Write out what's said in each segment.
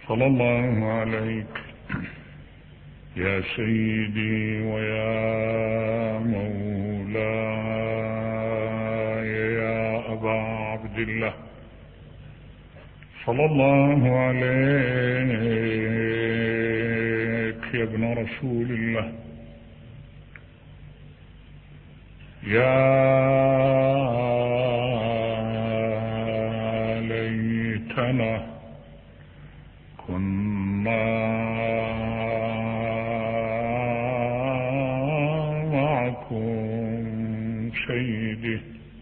صلى الله عليك يا سيدي ويا مولاي يا أبا عبد الله، صلى الله عليك يا ابن رسول الله، يا ليتنا كنا معكم سيدي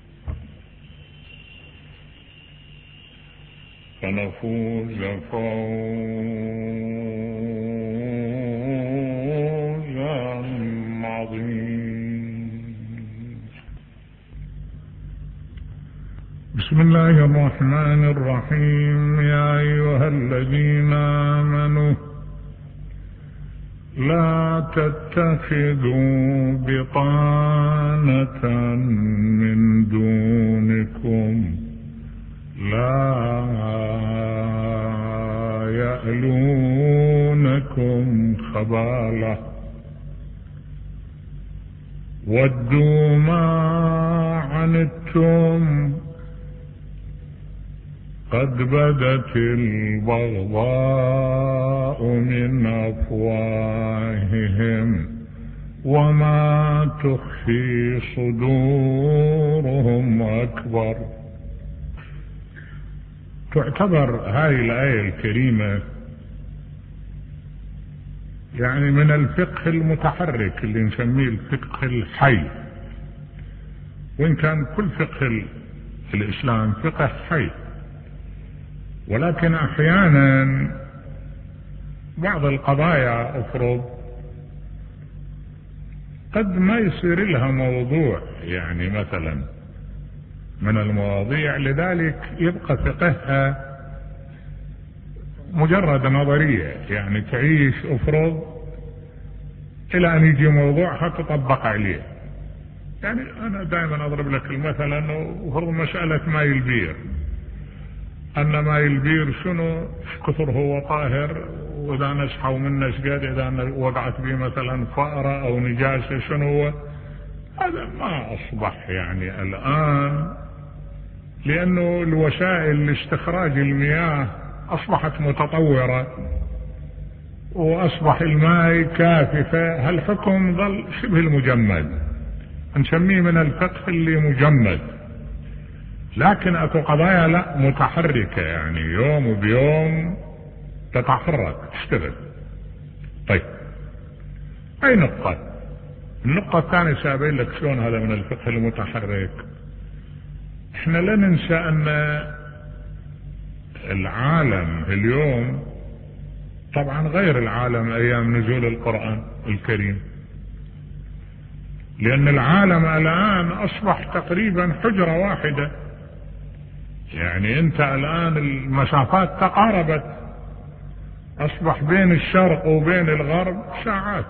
فنفوز فوزا عظيما. بسم الله الرحمن الرحيم. يا أيها الذين آمنوا لا تتخذوا بطانة من دونكم لا يألونكم خبالا ودوا ما عنتم قد بدت البغضاء من أفواههم وما تخفي صدورهم أكبر. تعتبر هاي الآية الكريمة يعني من الفقه المتحرك اللي نسميه الفقه الحي، وإن كان كل فقه الإسلام فقه حي، ولكن أحيانا بعض القضايا أفرض قد ما يصير لها موضوع، يعني مثلا من المواضيع، لذلك يبقى فقهها مجرد نظرية، يعني تعيش أفرض إلى أن يجي موضوع تطبق عليه. يعني أنا دائما أضرب لك المثل أنه أفرض مسألة ماء البير، أن ماء البير شنو كثر هو طاهر، وإذا نسحوا منه شقد، إذا وقعت به مثلا فأرة أو نجاسة شنو هو. هذا ما أصبح يعني الآن، لأنه الوسائل لاستخراج المياه أصبحت متطورة وأصبح الماء كاففة، هالحكم ظل شبه المجمد، نسميه من الفقه اللي مجمد. لكن أكو قضايا لا متحركة، يعني يوم بيوم تتحرك تشتغل. طيب أي نقطة؟ النقطة الثانية سأبين لك شلون هذا من الفقه المتحرك. احنا لا ننسى أن العالم اليوم طبعا غير العالم أيام نزول القرآن الكريم، لأن العالم الآن أصبح تقريبا حجرة واحدة. يعني أنت الآن المسافات تقاربت، أصبح بين الشرق وبين الغرب ساعات،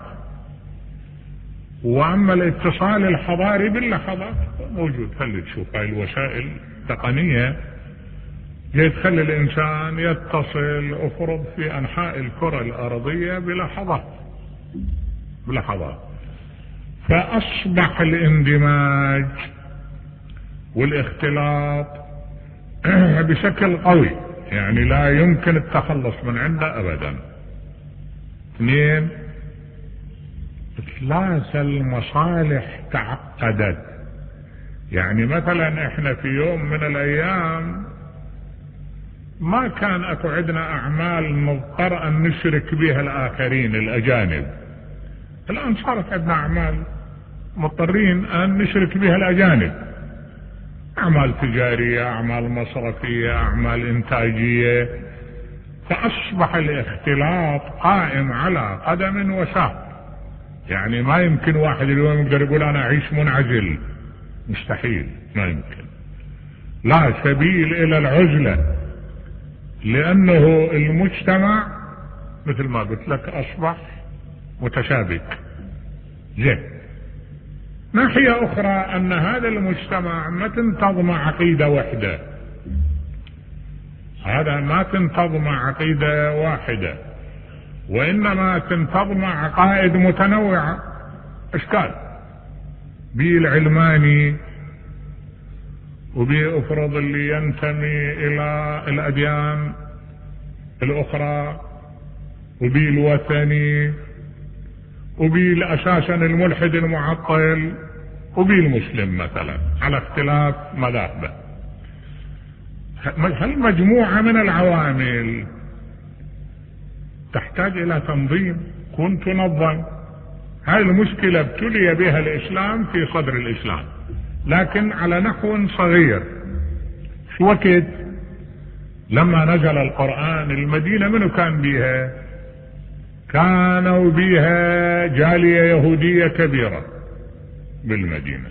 وأما الاتصال الحضاري باللحظات موجود. خلي تشوف هاي الوسائل التقنية جاي تخلي الإنسان يتصل أفرض في أنحاء الكرة الأرضية بلحظات. فأصبح الاندماج والاختلاط بشكل قوي، يعني لا يمكن التخلص من عنده أبدا. 2، إثلاث المصالح تعقدت. يعني مثلا احنا في يوم من الأيام ما كان اكو عندنا أعمال نضطر أن نشرك بها الآخرين الأجانب. الآن صارت عندنا أعمال مضطرين أن نشرك بها الأجانب، أعمال تجارية، أعمال مصرفية، أعمال إنتاجية. فأصبح الاختلاط قائم على قدم وساق. يعني ما يمكن واحد اليوم يقدر يقول أنا أعيش منعزل، مستحيل، ما يمكن. لا سبيل إلى العزلة، لأنه المجتمع مثل ما قلت لك أصبح متشابك. زين، ناحية أخرى أن هذا المجتمع ما تنتظم عقيدة واحدة. هذا ما تنتظ مع عقيدة واحدة، وإنما تنتظ مع عقائد متنوعة. إشكال بي العلماني، وبي أفرض اللي ينتمي إلى الأديان الأخرى، وبي الوثني، وبي أساسا الملحد المعطل، وبي المسلم مثلا، على اختلاف مذاهبه. هالمجموعة من العوامل تحتاج إلى تنظيم، كن تنظم. هاي المشكلة ابتلي بها الإسلام في صدر الإسلام، لكن على نحو صغير. في وقت لما نزل القرآن المدينة منو كان بيها؟ كانوا بيها جالية يهودية كبيرة بالمدينة،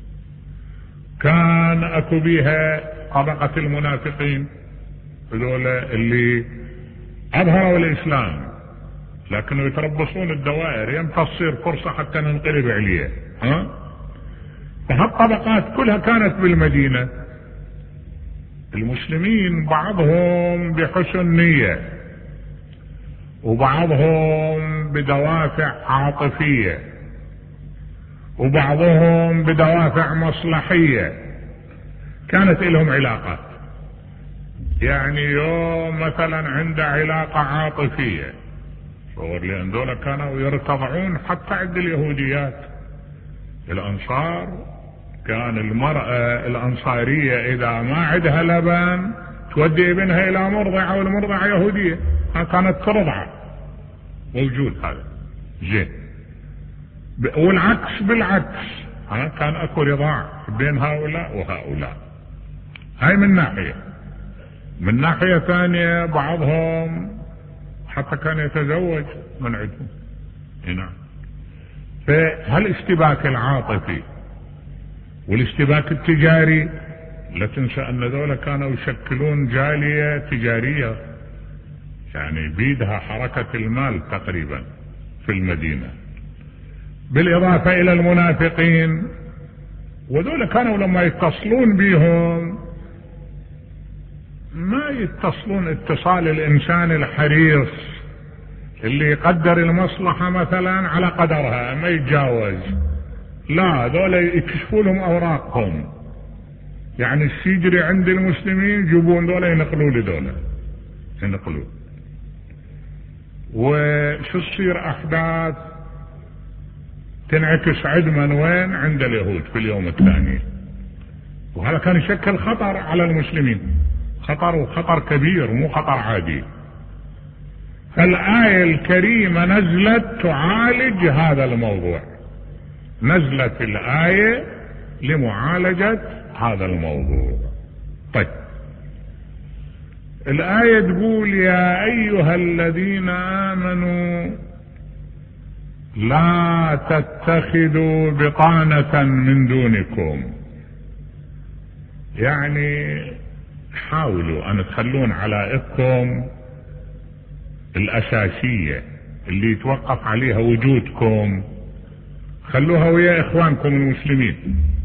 كان اكو بيها طبقة المنافقين هذول اللي اظهروا الاسلام لكنه يتربصون الدوائر، يمتى تصير فرصة حتى ننقلب عليه. فهالطبقات كلها كانت بالمدينة. المسلمين بعضهم بحسن نية، وبعضهم بدوافع عاطفية، وبعضهم بدوافع مصلحية، كانت لهم علاقات. يعني يوم مثلا عنده علاقة عاطفية، صور لأن دول كانوا يرتضعون حتى عند اليهوديات. الأنصار كان المرأة الأنصارية إذا ما عندها لبن تودي ابنها إلى مرضعة، والمرضعة يهودية كانت ترضع، موجود هذا زين. والعكس بالعكس، كان اكو رضاع بين هؤلاء وهؤلاء. هاي من ناحية. من ناحية ثانية بعضهم حتى كان يتزوج من عندهم. نعم. فهالاشتباك العاطفي والاشتباك التجاري، لا تنسى ان ذولا كانوا يشكلون جالية تجارية، يعني بيدها حركة المال تقريبا في المدينة، بالإضافة إلى المنافقين. وذولا كانوا لما يتصلون بهم ما يتصلون اتصال الإنسان الحريص اللي يقدر المصلحة مثلا على قدرها ما يتجاوز، لا، ذولا يكشفوا لهم أوراقهم. يعني السجري عند المسلمين يجيبون ذولا ينقلوا لذولا، ينقلوا. وشو تصير أحداث تنعكس عدما وين؟ عند اليهود في اليوم الثاني. وهذا كان يشكل خطر على المسلمين، خطر، وخطر كبير، مو خطر عادي. فالآية الكريمة نزلت تعالج هذا الموضوع، نزلت الآية لمعالجة هذا الموضوع. طيب، الآية تقول: يا أيها الذين آمنوا لا تتخذوا بطانة من دونكم. يعني حاولوا أن تخلون علائقكم الأساسية اللي يتوقف عليها وجودكم، خلوها ويا إخوانكم المسلمين.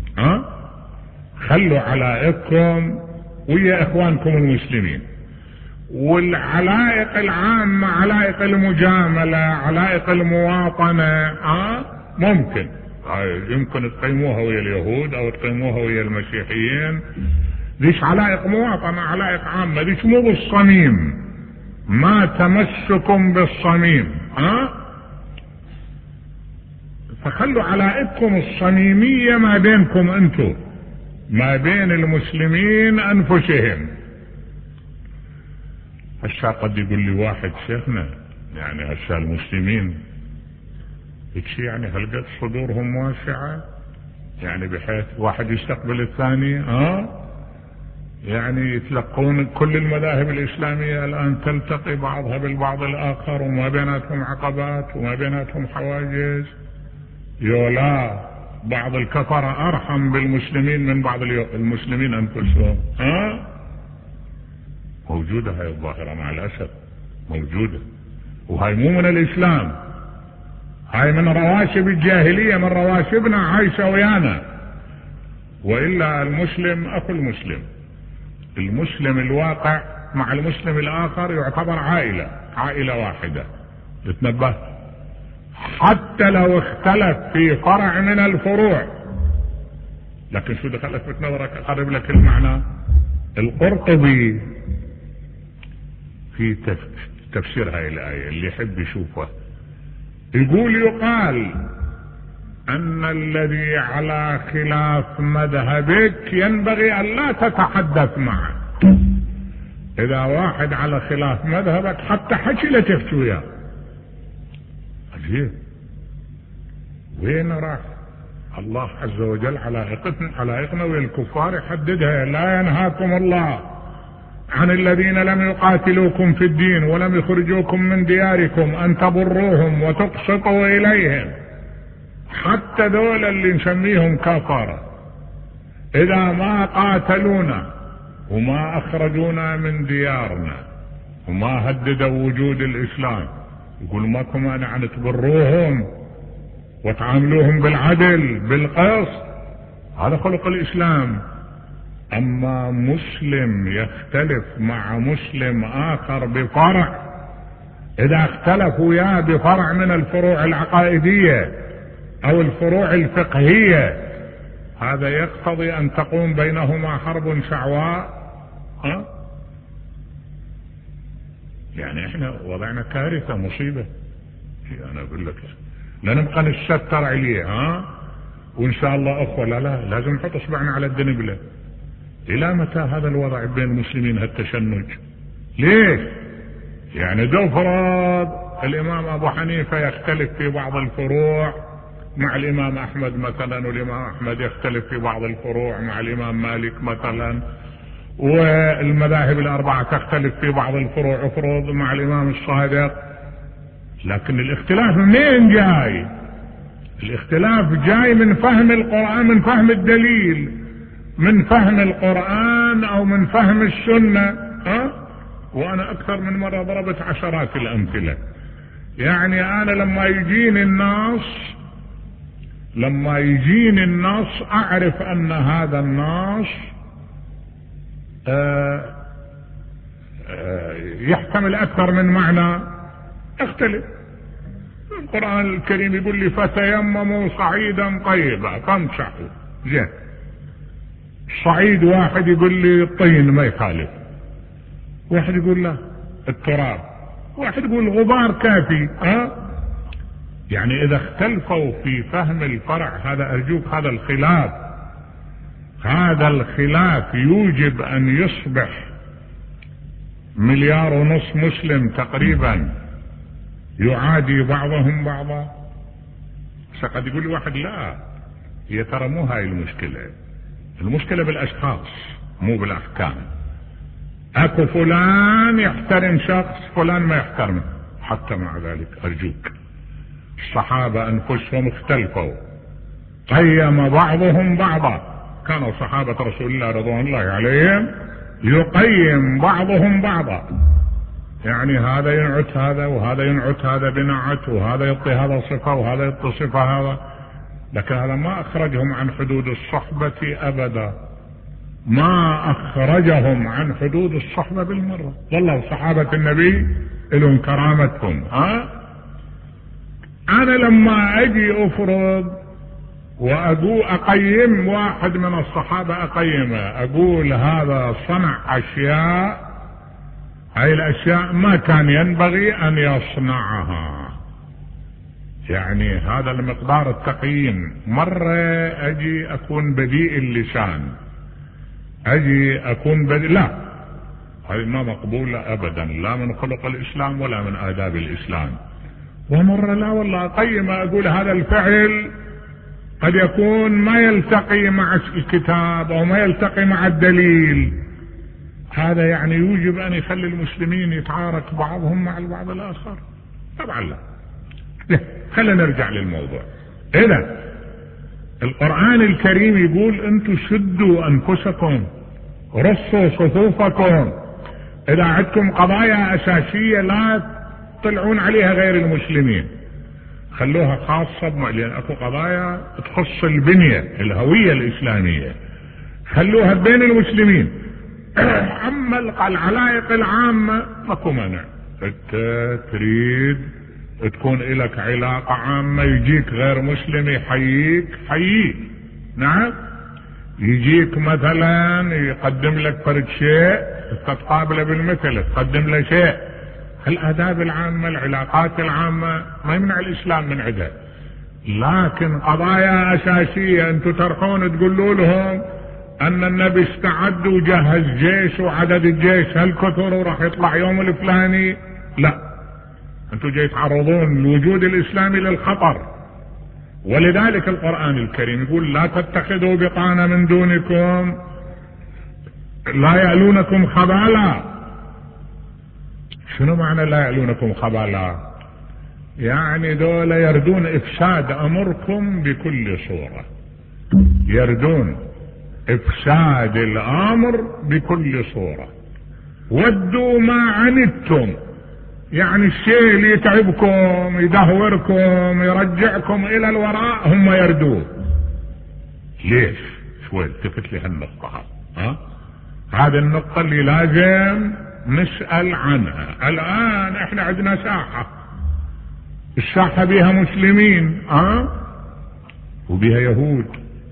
خلوا علائقكم ويا إخوانكم المسلمين. والعلائق العامة، علائق المجاملة، علائق المواطنة، ممكن يمكن تقيموها ويا اليهود او تقيموها ويا المسيحيين. ليش علائق مواطنة، علائق عامة، ليش مو بالصميم، ما تمسكم بالصميم. فخلوا علائقكم الصميمية ما بينكم انتم، ما بين المسلمين انفسهم. هسه قد يقول لي واحد: شيخنا يعني هسه المسلمين شيء، يعني هل قد صدورهم واسعة، يعني بحيث واحد يستقبل الثاني، يعني يتلقون كل المذاهب الإسلامية الآن تلتقي بعضها بالبعض الآخر، وما بيناتهم عقبات وما بيناتهم حواجز. يولا بعض الكفرة أرحم بالمسلمين من بعض المسلمين أنفسهم. موجودة هاي الظاهرة مع الأسف، موجودة. وهاي مو من الإسلام، هاي من رواشب الجاهلية، من رواشبنا عايشة ويانا. وإلا المسلم أخو المسلم، المسلم الواقع مع المسلم الآخر يعتبر عائلة واحدة. تتنبه، حتى لو اختلف في فرع من الفروع. لكن شو دخلت في نظرك؟ أقرب لك المعنى. القرطبي في تفسير هاي الآية اللي يحب يشوفها يقول يقال أن الذي على خلاف مذهبك ينبغي أن لا تتحدث معه. إذا واحد على خلاف مذهبك حتى حكي لا تحكي وياه. عجيب، وين راح الله عز وجل علائقنا والكفار يحددها؟ لا ينهاكم الله عن الذين لم يقاتلوكم في الدين ولم يخرجوكم من دياركم أن تبروهم وتقسطوا إليهم. حتى دول اللي نسميهم كفار إذا ما قاتلونا وما أخرجونا من ديارنا وما هددوا وجود الإسلام، يقول ماكو مانع أن تبروهم وتعاملوهم بالعدل بالقسط. هذا خلق الإسلام. أما مسلم يختلف مع مسلم آخر بفرع، إذا اختلفوا وياه بفرع من الفروع العقائدية أو الفروع الفقهية، هذا يقتضي أن تقوم بينهما حرب شعواء. يعني احنا وضعنا كارثة مصيبة. أنا أقول لك لا نبقى نستر عليه وإن شاء الله أخوة، لا لازم نحط إصبعنا على الدنبلة. إلى متى هذا الوضع بين المسلمين هالتشنج؟ ليش؟ يعني فرض الإمام أبو حنيفة يختلف في بعض الفروع مع الإمام أحمد مثلا، والإمام أحمد يختلف في بعض الفروع مع الإمام مالك مثلا، والمذاهب الأربعة تختلف في بعض الفروع افرض مع الإمام الصادق. لكن الاختلاف منين جاي؟ الاختلاف جاي من فهم القرآن، من فهم الدليل، من فهم القرآن او من فهم السنة. وانا اكثر من مرة ضربت عشرات الامثلة. يعني انا لما يجيني النص اعرف ان هذا النص يحتمل اكثر من معنى. اختلف. القرآن الكريم يقول لي فتيمموا صعيدا طيبا فامسحوا. زين، صعيد واحد يقول لي الطين ما يخالف، واحد يقول لا التراب، واحد يقول الغبار كافي. يعني اذا اختلفوا في فهم الفرع، هذا ارجوك هذا الخلاف يوجب ان يصبح 1.5 مليار مسلم تقريبا يعادي بعضهم بعضا. قد يقول واحد لا، هي ترى مو هاي المشكلة بالاشخاص مو بالاحكام. اكو فلان يحترم شخص، فلان ما يحترمه. حتى مع ذلك ارجوك، الصحابة انفسهم اختلفوا، قيم بعضهم بعضا. كانوا صحابة رسول الله رضوان الله عليهم يقيم بعضهم بعضا. يعني هذا ينعت هذا وهذا ينعت هذا بنعت، وهذا يعطي هذا صفة وهذا يعطي صفة هذا. لكن هذا ما اخرجهم عن حدود الصحبة ابدا، ما اخرجهم عن حدود الصحبة بالمرة. والله صحابة النبي لهم كرامتهم. انا لما اجي افرض اقيم واحد من الصحابة، اقيمه اقول هذا صنع اشياء، هاي الاشياء ما كان ينبغي ان يصنعها. يعني هذا المقدار التقييم. مرة اجي اكون بذيء اللسان، لا، هذه ما مقبولة ابدا، لا من خلق الاسلام ولا من آداب الاسلام. ومرة لا والله اقيم اقول هذا الفعل قد يكون ما يلتقي مع الكتاب او ما يلتقي مع الدليل. هذا يعني يوجب ان يخلي المسلمين يتعارك بعضهم مع البعض الاخر؟ طبعا لا. خلينا نرجع للموضوع. اذا القرآن الكريم يقول انتم شدوا انفسكم، رصوا صفوفكم. اذا عندكم قضايا اساسية لا تطلعون عليها غير المسلمين، خلوها خاصة، لان اكو قضايا تخص البنية الهوية الاسلامية، خلوها بين المسلمين. اما العلائق العامة ماكو مانع. انت تريد تكون لك علاقة عامة، يجيك غير مسلم يحييك، حييه. نعم، يجيك مثلا يقدم لك فرد شيء تتقابله بالمثل، تقدم له شيء. الآداب العامة، العلاقات العامة ما يمنع الإسلام من عدها، لكن قضايا أساسية أنتم ترحون تقولوا لهم أن النبي استعد وجهز جيش وعدد الجيش هالكثر وراح يطلع يوم الفلاني، لا، أنتم جاي تعرضون الوجود الإسلامي للخطر. ولذلك القرآن الكريم يقول لا تتخذوا بطانة من دونكم لا يألونكم خبالا. شنو معنى لا يألونكم خبالا؟ يعني دول يردون إفساد أمركم بكل صورة، يردون إفساد الأمر بكل صورة. ودوا ما عنتم، يعني الشيء اللي يتعبكم يدهوركم يرجعكم إلى الوراء هم يردوه. ليش؟ شوي التفت لي هالنقطة، هذه النقطة اللي لازم نسأل عنها. الآن احنا عندنا ساحة، الساحة بها مسلمين وبها يهود.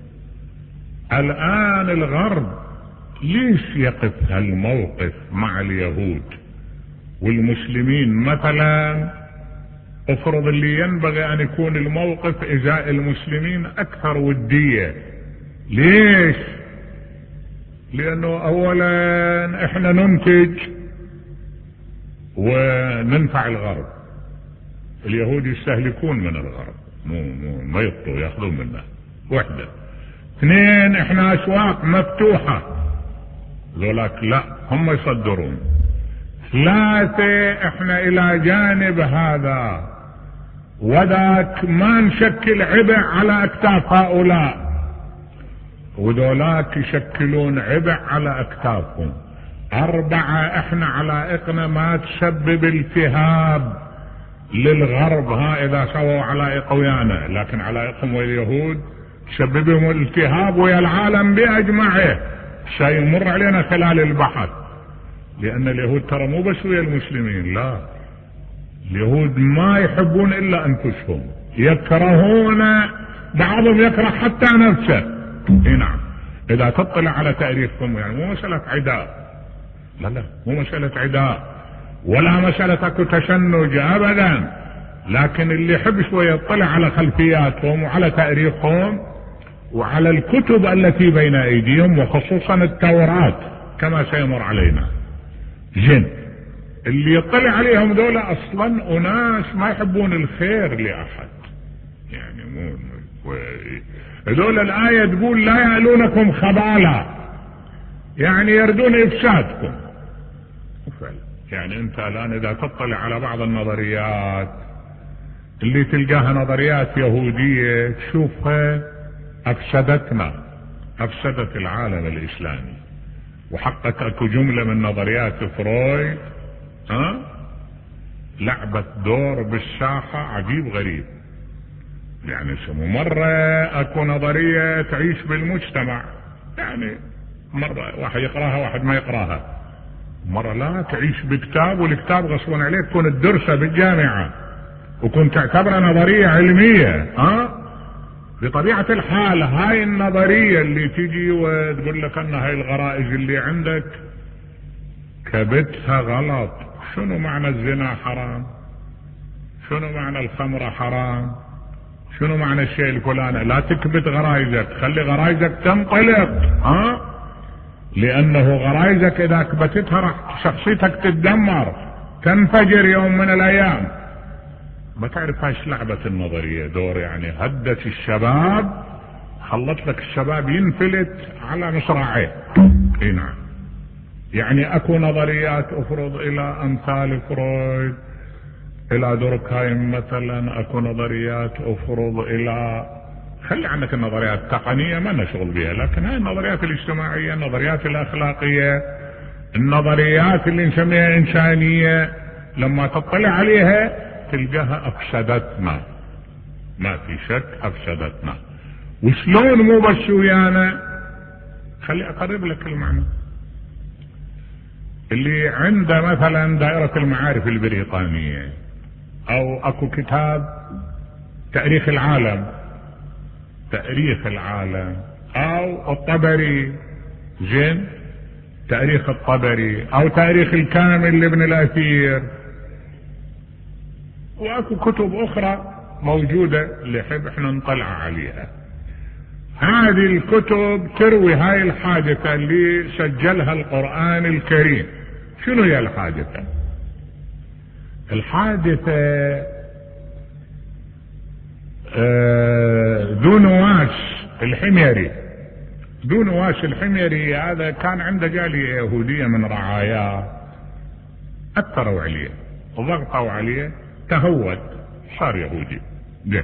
الآن الغرب ليش يقف هالموقف مع اليهود والمسلمين؟ مثلا افرض اللي ينبغي ان يكون الموقف ازاء المسلمين اكثر ودية. ليش؟ لانه اولا احنا ننتج وننفع الغرب، اليهود يستهلكون من الغرب، ما يبطوا ياخذون منه. وحدة. اثنين، احنا اسواق مفتوحة، ذولاك لا هم يصدرون. ثلاثة، احنا الى جانب هذا وذاك ما نشكل عبء على اكتاف هؤلاء، وذولاك يشكلون عبء على اكتافهم. أربعة، احنا علائقنا ما تسبب التهاب للغرب اذا سووا علائق ويانا، لكن علائقهم واليهود تسببهم الالتهاب ويا العالم باجمعه. سيمر علينا خلال البحث، لان اليهود ترى مو بس ويا المسلمين، لا، اليهود ما يحبون الا انفسهم، يكرهون، بعضهم يكره حتى نفسه. نعم، اذا تطلع على تاريخهم، يعني مو مسألة عداء، لا مو مسألة عداء ولا مسألة اكو تشنج ابدا، لكن اللي يحب شوية يطلع على خلفياتهم وعلى تاريخهم وعلى الكتب التي بين ايديهم، وخصوصا التوراة كما سيمر علينا. جن اللي يطلع عليهم دولة اصلا اناس ما يحبون الخير لاحد، يعني مو دولة. الآية تقول لا يألونكم خبالا، يعني يردون افسادكم. يعني انت الان اذا تطلع على بعض النظريات اللي تلقاها نظريات يهودية تشوفها افسدتنا، افسدت العالم الاسلامي. وحقق اكو جملة من نظريات فرويد لعبت دور بالساحة عجيب غريب. يعني مرة اكو نظرية تعيش بالمجتمع، يعني مرة واحد يقراها واحد ما يقراها، مرة لا تعيش بكتاب والكتاب غصبا عليك كنت تدرسه بالجامعة وكنت تعتبرها نظرية علمية. بطبيعة الحال هاي النظرية اللي تجي وتقول لك ان هاي الغرائز اللي عندك كبتها غلط. شنو معنى الزنا حرام؟ شنو معنى الخمرة حرام؟ شنو معنى الشيء الفلاني؟ لا تكبت غرائزك، خلي غرائزك تنطلق، لانه غرائزك اذا كبتتها راح شخصيتك تتدمر، تنفجر يوم من الايام. ما تعرف هاش لعبة النظرية دور، يعني هدت الشباب، خلت لك الشباب ينفلت على مصراعيه. نعم، يعني اكو نظريات افرض الى امثال فرويد، الى دوركهايم مثلا، اكو نظريات افرض الى، خلي عنك النظريات التقنية ما لنا شغل بها، لكن هاي النظريات الاجتماعية، النظريات الاخلاقية، النظريات اللي نسميها انسانية، لما تطلع عليها تلقاها افسدتنا، ما في شك افسدتنا. وشلون مو بس ويانا؟ خلي اقرب لك المعنى. اللي عنده مثلا دائرة المعارف البريطانية، او اكو كتاب تاريخ العالم، او الطبري، زين، تاريخ الطبري، او تاريخ الكامل لابن الاثير، واكو كتب اخرى موجودة اللي يحب احنا نطلع عليها. هذه الكتب تروي هاي الحادثة اللي سجلها القرآن الكريم. شنو هي الحادثة؟ الحادثة ذو نواس الحميري. ذو نواس الحميري هذا كان عنده جالية يهودية من رعاياه، اثروا عليه وضغطوا عليه، تهود صار يهودي ده.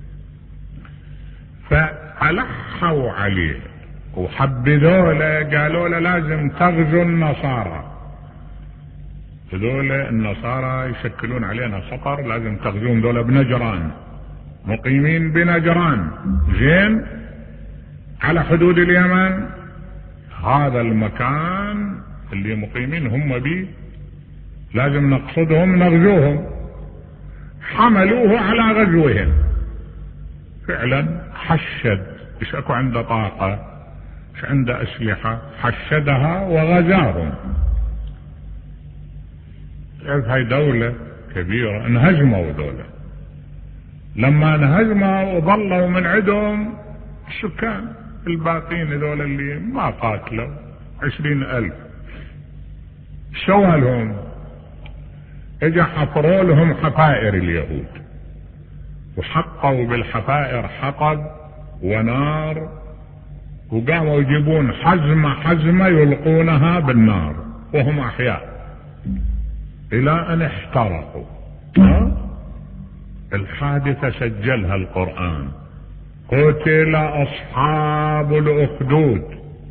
فألحوا عليه وحبذوا له، قالوا له لازم تغزو النصارى، هذول النصارى يشكلون علينا خطر، لازم تغزوهم، دول بنجران، مقيمين بنجران، زين، على حدود اليمن. هذا المكان اللي مقيمين هم به لازم نقصدهم نغزوهم. حملوه على غزوهم، فعلا حشد، ايش اكو عنده طاقة، ايش عنده اسلحة، حشدها وغزاهم. هاي دولة كبيرة، انهزموا دولة. لما انهزموا وظلوا من عندهم السكان الباقين هذول اللي ما قاتلوا 20,000، سوى لهم؟ اجا حفروا لهم حفائر اليهود، وحطوا بالحفائر حطب ونار، وقاموا يجيبون حزمة يلقونها بالنار وهم احياء الى ان احترقوا. الحادثة سجلها القرآن. قتل اصحاب الاخدود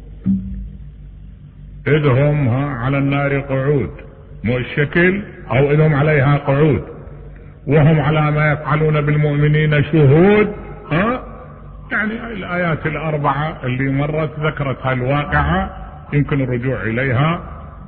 اذ هم على النار قعود، مو الشكل، او اذ هم عليها قعود وهم على ما يفعلون بالمؤمنين شهود. يعني الايات الاربعة اللي مرت ذكرت هالواقعة، يمكن الرجوع اليها.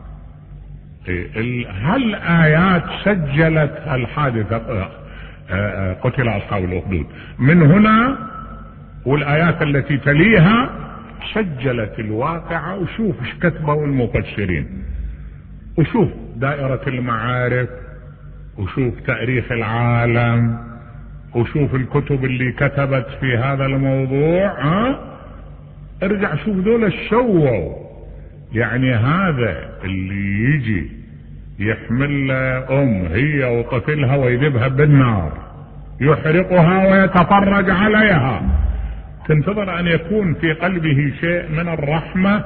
هالآيات سجلت الحادثة، قتل أصحاب الأخدود. من هنا والآيات التي تليها سجلت الواقعة. وشوف ايش كتبوا المفسرين، وشوف دائرة المعارف، وشوف تاريخ العالم، وشوف الكتب اللي كتبت في هذا الموضوع. ارجع شوف دول الشووا. يعني هذا اللي يجي يحمل هي وطفلها ويذبها بالنار، يحرقها ويتفرج عليها، تنتظر ان يكون في قلبه شيء من الرحمة؟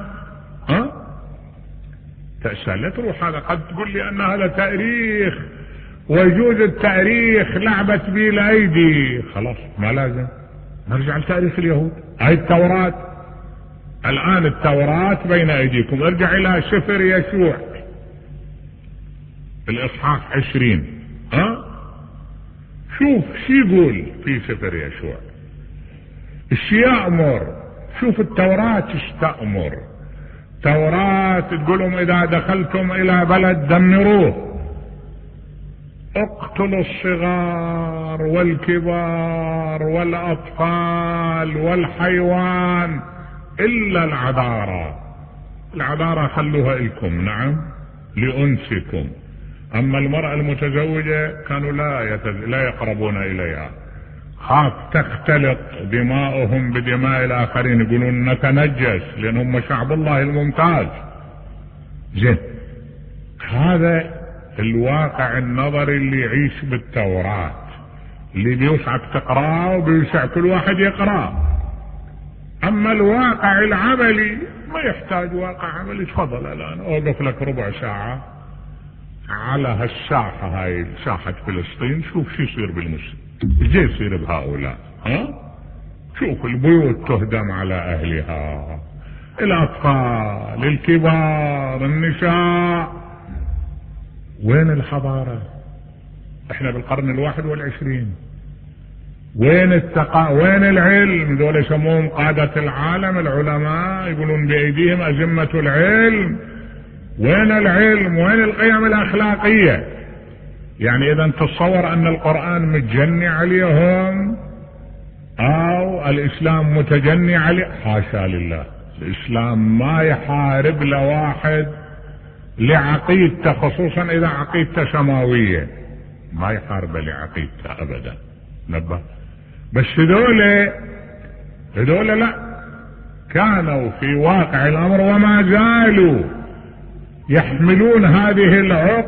تأسى لا تروح. هذا قد تقول لي ان هذا تاريخ ويجوز التاريخ لعبة بي الايدي، خلاص ما لازم نرجع لتاريخ اليهود. هاي التوراة الان، التوراة بين ايديكم، ارجع الى سفر يشوع الاصحاح 20. شوف شو يقول في سفر يشوع، ايش يأمر. شوف التوراة ايش تأمر. توراة تقولهم اذا دخلتم الى بلد دمروه، اقتلوا الصغار والكبار والاطفال والحيوان الا العذارى. العذارى خلوها لكم، نعم، لأنسكم. اما المرأة المتزوجة كانوا لا يقربون اليها، خاف تختلط دماؤهم بدماء الاخرين، يقولون نتنجس لانهم شعب الله الممتاز. زين، هذا الواقع النظري اللي يعيش بالتوراة، اللي بيوسعك تقراه وبيوسع كل واحد يقراه. اما الواقع العملي ما يحتاج واقع عملي. تفضل الان اوقف لك ربع ساعة على هالساحة، هاي ساحة فلسطين، شوف شو يصير بالمسلم، ايش يصير بهؤلاء. شوف البيوت تهدم على اهلها، الاطفال، الكبار، النساء. وين الحضارة؟ احنا بالقرن 21. وين وين العلم؟ دول يسموهم قادة العالم، العلماء، يقولون بايديهم ازمة العلم. وين العلم؟ وين القيم الأخلاقية؟ يعني إذا تتصور أن القرآن متجني عليهم أو الإسلام متجني عليه؟ حاشا لله. الإسلام ما يحارب لواحد لعقيدته، خصوصا إذا عقيدته سماوية، ما يحارب لعقيدته أبدا. نبه. بس هذول لا، كانوا في واقع الأمر وما زالوا يحملون هذه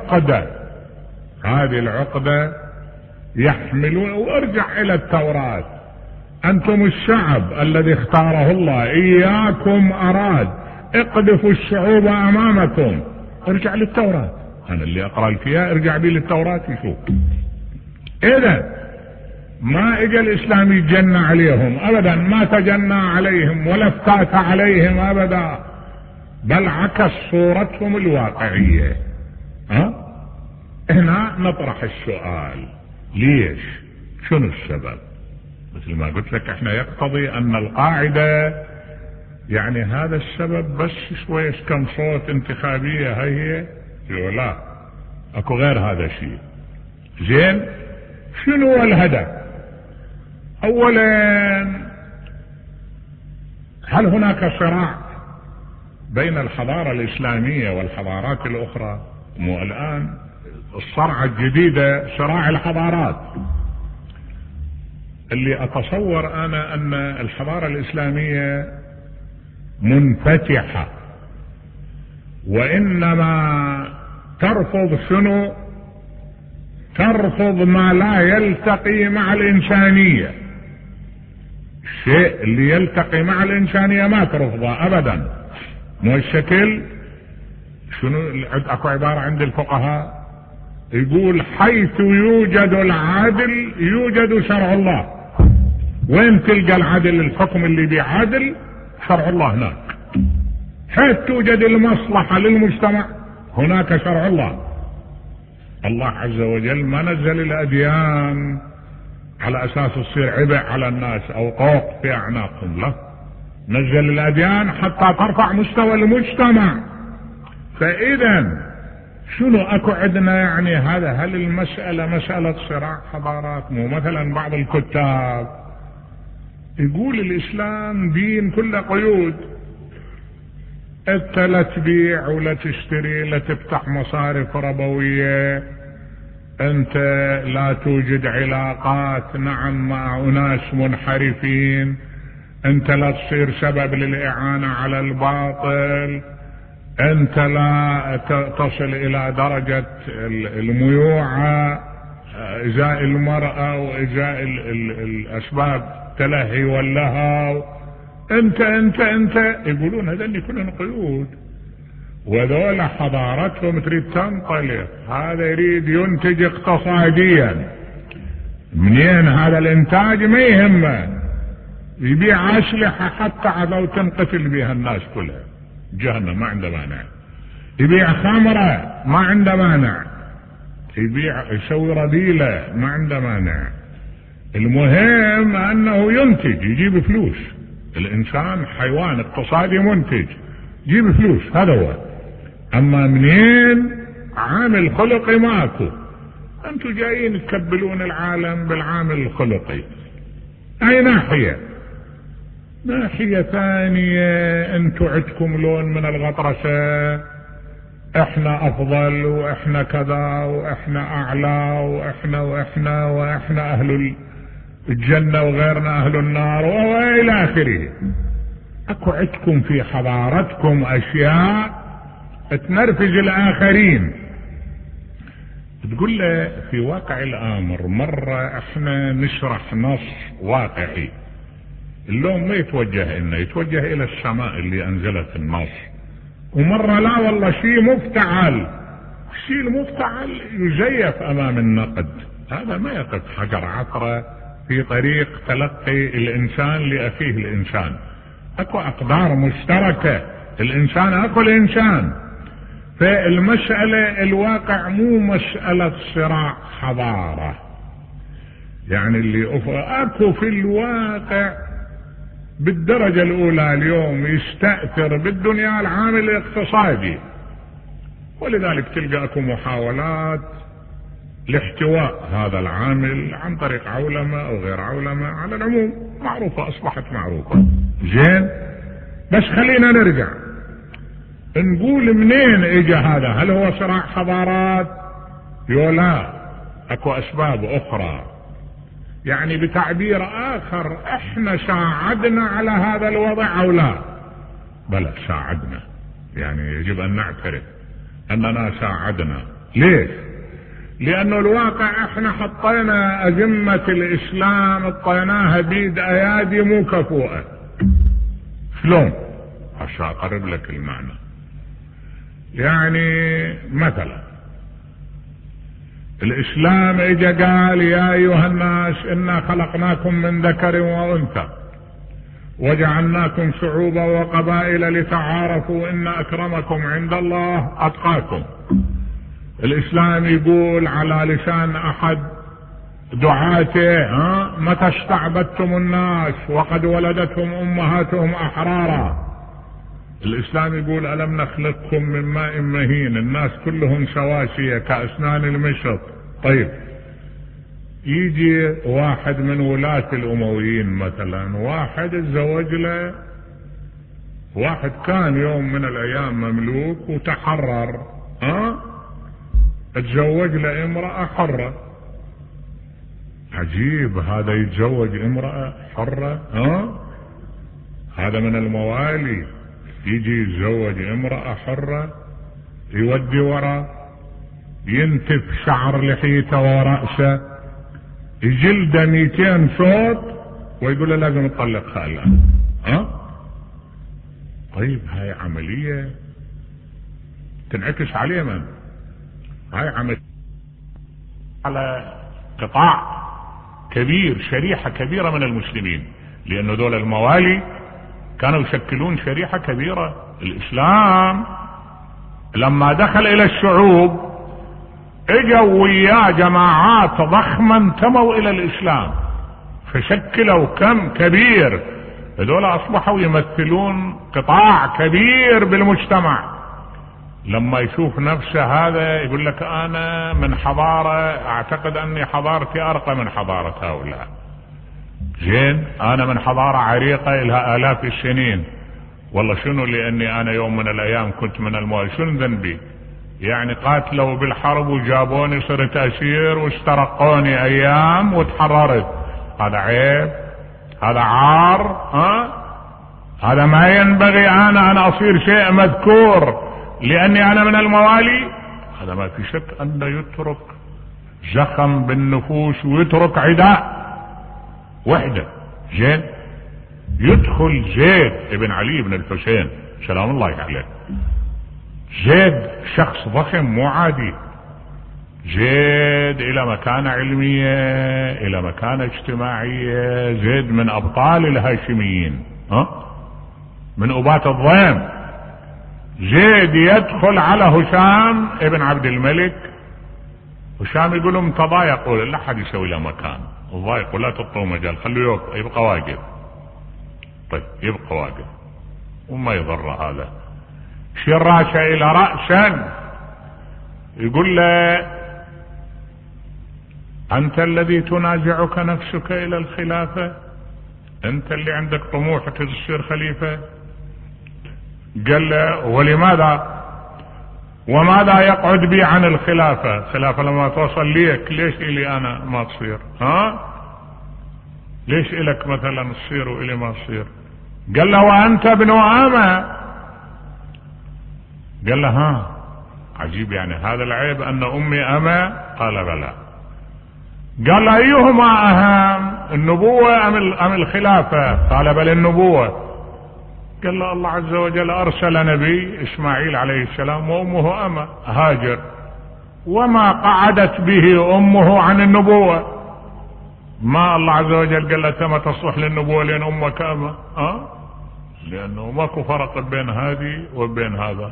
العقدة يحملون. وارجع إلى التوراة، أنتم الشعب الذي اختاره الله، إياكم أراد، اقذفوا الشعوب أمامكم. ارجع للتوراة، أنا اللي أقرأ فيها، ارجع بي للتوراة يشوف. إذا ما اجى الإسلام يتجنى عليهم أبدا، ما تجنى عليهم ولا افتات عليهم أبدا، بل عكس صورتهم الواقعية. هنا نطرح السؤال، ليش؟ شنو السبب؟ مثل ما قلت لك، احنا يقتضي ان القاعدة يعني هذا السبب بس شوية كم صوت انتخابية هي لا، اكو غير هذا الشيء. زين، شنو هو الهدف؟ اولا، هل هناك صراع بين الحضارة الاسلامية والحضارات الاخرى؟ مو الان الصرعة الجديدة صراع الحضارات. اللي اتصور انا ان الحضارة الاسلامية منفتحة، وانما ترفض شنو؟ ترفض ما لا يلتقي مع الانسانية. الشيء اللي يلتقي مع الانسانية ما ترفضه ابدا. مو الشكل شنو؟ اكو عبارة عند الفقهاء يقول حيث يوجد العدل يوجد شرع الله. وين تلقى العدل؟ الحكم اللي بيعادل شرع الله هناك. حيث توجد المصلحة للمجتمع هناك شرع الله. الله عز وجل ما نزل الأديان على أساس تصير عبء على الناس أو طوق في أعناقهم، لا، نزل الأديان حتى ترفع مستوى المجتمع. فإذا شنو اكو عندنا يعني هذا؟ هل المسألة مسألة صراع حضارات؟ مو مثلا بعض الكتاب يقول الاسلام دين كله قيود، انت لا تبيع ولا تشتري، لا تفتح مصارف ربوية، انت لا توجد علاقات نعم مع اناس منحرفين، انت لا تصير سبب للإعانة على الباطل، انت لا تصل الى درجة الميوعة، ازاء المرأة وازاء الاسباب تلهي واللهو، انت يقولون هذول كلهم قيود. وذول حضارتهم تريد تنطلق، هذا يريد ينتج اقتصاديا. منين هذا الانتاج؟ ما يهمه، يبيع اسلحة حتى لو تنقتل بها الناس كلها، جهنم ما عنده مانع. يبيع خمرة ما عنده مانع، يسوي رذيلة ما عنده مانع. المهم انه ينتج، يجيب فلوس. الانسان حيوان اقتصادي منتج، يجيب فلوس، هذا هو. اما منين عامل خلقي ماكو. انتوا جايين تكبلون العالم بالعامل الخلقي. اي ناحية ثانية انتوا عندكم لون من الغطرسة، احنا افضل واحنا كذا واحنا اعلى واحنا اهل الجنة وغيرنا اهل النار والى اخره. اكو عندكم في حضارتكم اشياء تنرفز الاخرين. تقول له في واقع الامر مرة احنا نشرح نص واقعي، اللوم ما يتوجه إنه يتوجه إلى السماء اللي أنزلت النص، ومرة لا والله شيء مفتعل، الشيء المفتعل يزيف أمام النقد. هذا ما يقف حجر عثرة في طريق تلقي الإنسان لأخيه الإنسان. أكو أقدار مشتركة، الإنسان أكو الإنسان. فالمسألة الواقع مو مسألة صراع حضارة، يعني اللي أكو في الواقع بالدرجة الأولى اليوم يستأثر بالدنيا العامل الاقتصادي. ولذلك تلقى اكو محاولات لاحتواء هذا العامل عن طريق عولمة او غير عولمة. على العموم معروفة، اصبحت معروفة. زين، بس خلينا نرجع نقول منين اجى هذا؟ هل هو صراع حضارات؟ يولا، اكو اسباب اخرى. يعني بتعبير اخر، احنا ساعدنا على هذا الوضع او لا؟ بلى ساعدنا، يعني يجب ان نعترف اننا ساعدنا. ليش؟ لانه الواقع احنا حطينا ازمة الاسلام، حطيناها بيد ايادي مو كفوءة. شلون؟ عشان اقرب لك المعنى. يعني مثلا الاسلام اجا قال يا ايها الناس انا خلقناكم من ذكر وانثى وجعلناكم شعوبا وقبائل لتعارفوا ان اكرمكم عند الله اتقاكم. الاسلام يقول على لسان احد دعاته: متى استعبدتم الناس وقد ولدتهم امهاتهم احرارا. الاسلام يقول الم نخلقكم من ماء مهين، الناس كلهم سواسية كاسنان المشط. طيب، يجي واحد من ولاة الامويين مثلا، واحد تزوج له، واحد كان يوم من الايام مملوك وتحرر، تزوج له امرأة حرة. عجيب، هذا يتزوج امرأة حرة؟ هذا من الموالي يجي يتزوج امرأة حرة، يودي ورا، ينتف شعر لحيته ورأسه، يجلده 200 صوت ويقول له لازم تطلقها الآن. طيب، هاي عملية تنعكس عليه من؟ هاي عملية على قطاع كبير، شريحة كبيرة من المسلمين، لأنه دول الموالي كانوا يشكلون شريحة كبيرة. الإسلام لما دخل إلى الشعوب اجوا وياه جماعات ضخمة انتموا إلى الإسلام، فشكلوا كم كبير. هذول أصبحوا يمثلون قطاع كبير بالمجتمع. لما يشوف نفسه هذا يقول لك أنا من حضارة، أعتقد أني حضارتي أرقى من حضارة هؤلاء. زين، أنا من حضارة عريقة إلها آلاف السنين. والله شنو؟ لأني أنا يوم من الأيام كنت من الموالي، شنو ذنبي؟ يعني قاتلوا بالحرب وجابوني صرت أسير واسترقوني أيام وتحررت. هذا عيب؟ هذا عار؟ هذا ما ينبغي أنا أصير شيء مذكور لأني أنا من الموالي؟ هذا ما في شك أنه يترك زخم بالنفوس ويترك عداء وحدة. زين، يدخل زيد ابن علي بن الحسين سلام الله عليه. زيد شخص ضخم مو عادي. زيد الى مكانة علمية، الى مكانة اجتماعية. زيد من ابطال الهاشميين، من ابات الضيم. زيد يدخل على هشام ابن عبد الملك. هشام يقول لهم تضايقوا، لا حد يسوي له مكان، تضايقوا لا تعطوه مجال، خلوه يبقى واقف. طيب، يبقى واقف وما يضر هذا. شير راسه الى رأسا، يقول له انت الذي تنازعك نفسك الى الخلافة؟ انت اللي عندك طموح تصير خليفة؟ قال له ولماذا؟ وماذا يقعد بي عن الخلافة؟ خلافة لما توصل ليك، ليش الي انا ما تصير؟ ليش الك مثلا تصير والي ما تصير؟ قال له وانت ابن أمة. قال له عجيب، يعني هذا العيب ان امي أمة؟ قال بلى. قال له ايهما اهم، النبوة ام الخلافة؟ قال بل النبوة. قال له الله عز وجل ارسل نبي اسماعيل عليه السلام وامه أمة هاجر، وما قعدت به امه عن النبوة. ما الله عز وجل قال له كما تصلح للنبوة لان امك أمة؟ لانه ماكو فرق بين هذه وبين هذا.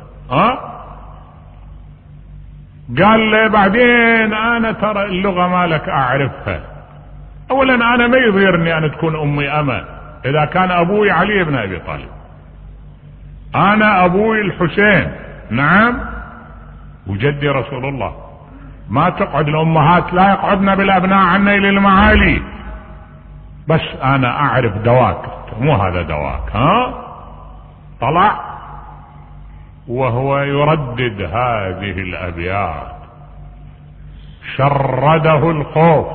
قال لي بعدين انا ترى اللغة مالك اعرفها. اولا انا ما يضيرني ان تكون امي أمة اذا كان ابوي علي بن ابي طالب. انا ابوي الحسين، نعم، وجدي رسول الله. ما تقعد الأمهات لا يقعدن بالأبناء عن نيل المعالي. بس أنا أعرف دواك، مو هذا دواك. طلع وهو يردد هذه الأبيات: شرده الخوف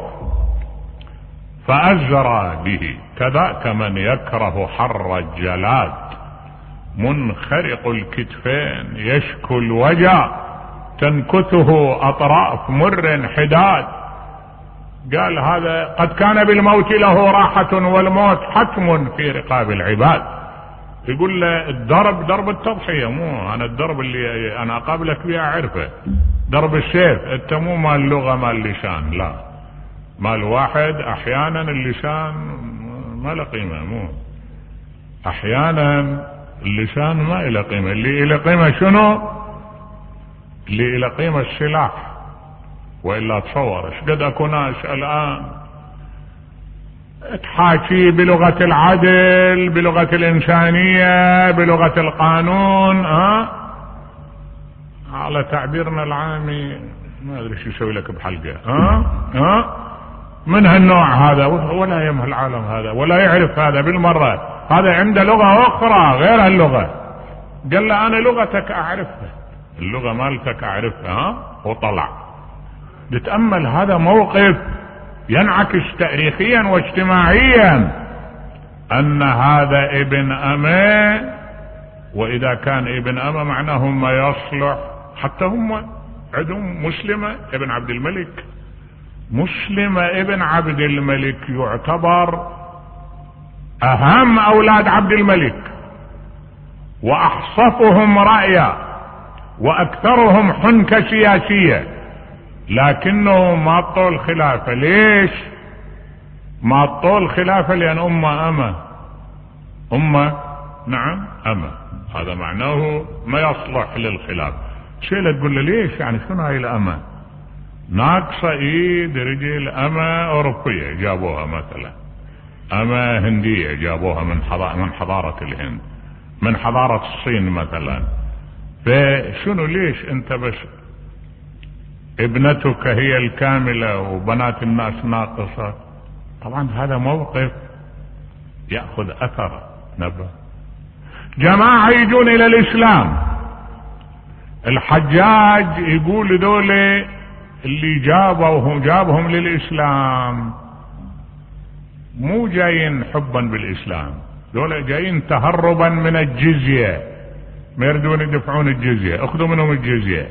فأزرى به، كذاك من يكره حر الجلاد، منخرق الكتفين يشكو الوجع، تنكثه أطراف مر حداد. قال هذا قد كان بالموت له راحة، والموت حتم في رقاب العباد. يقول له الضرب ضرب التضحية، مو أنا الضرب اللي أنا أقابلك بيه أعرفه، ضرب السيف. أنت مو مال اللغة مال اللسان، لا، مال واحد أحيانا اللسان ما له قيمة، مو أحيانا اللسان ما له قيمة. اللي له قيمة شنو؟ اللي له قيمة السلاح. وإلا تصور ايش قد اكو ناس الآن تحاكي بلغة العدل، بلغة الإنسانية، بلغة القانون، على تعبيرنا العامي ما ادري شو يسوي لك بحلقة، من هالنوع هذا، ولا يمه العالم هذا، ولا يعرف هذا بالمرة. هذا عنده لغة أخرى غير هاللغة. قال له أنا لغتك أعرفها، اللغة مالتك أعرفها. وطلع. تتأمل هذا موقف ينعكس تاريخيا واجتماعيا أن هذا ابن أمه، وإذا كان ابن أمه معناه ما يصلح. حتى هم عندهم مسلمة ابن عبد الملك. مسلمة ابن عبد الملك يعتبر أهم أولاد عبد الملك، وأحصفهم رأيا، وأكثرهم حنكة سياسية، لكنه ما طول خلافة. ليش ما طول خلافة؟ لأن أمة نعم أمة، هذا معناه ما يصلح للخلاف. شيء لا تقول له ليش، يعني شنو هاي الأمة؟ ناقصة ايد رجل. أمة أوروبية جابوها مثلا، أمة هندية جابوها من حضارة الهند، من حضارة الصين مثلا. فشنو ليش انت بس ابنتك هي الكاملة وبنات الناس ناقصة؟ طبعا هذا موقف يأخذ أثر نبأ. جماعة يجون إلى الإسلام، الحجاج يقول دول اللي جابهم للإسلام مو جايين حبا بالإسلام، دول جايين تهربا من الجزية، ما يردون يدفعون الجزية. اخذوا منهم الجزية